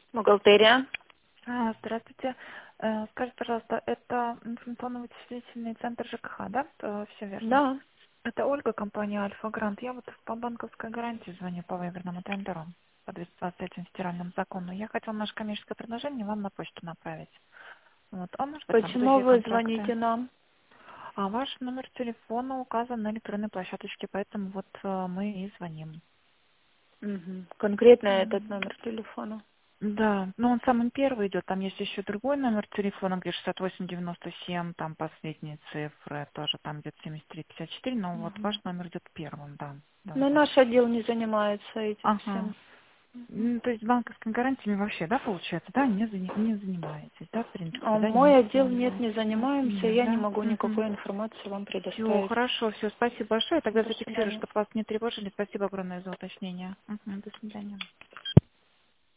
Бухгалтерия. Здравствуйте. Скажите, пожалуйста, это информационно-вычислительный центр ЖКХ, да? Все верно. Да. Это Ольга, компания Альфа Грант. Я вот по банковской гарантии звоню по выбранному тендеру по 223 федеральному закону. Я хотела наше коммерческое предложение вам на почту направить. Вот. А может быть, там Почему другие вы контакты. звоните нам? А ваш номер телефона указан на электронной площадочке, поэтому вот мы и звоним. Мгм. Конкретно этот номер телефона. Да, но он самым первый идет. Там есть еще другой номер телефона, где 6897, там последние цифры, тоже там где-то 7354, но вот ваш Мгм. номер идет первым, да. Да, Но вот. наш отдел не занимается этим Ага. всем. То есть банковскими гарантиями вообще, да, получается, да, не занимаетесь, да, в принципе, А да, мой не отдел нет, не занимаемся, нет, я не да. могу никакой информации вам Все, предоставить. хорошо, все, спасибо большое. Тогда До зафиксирую, свидания. чтобы вас не тревожили. Спасибо огромное за уточнение. До свидания.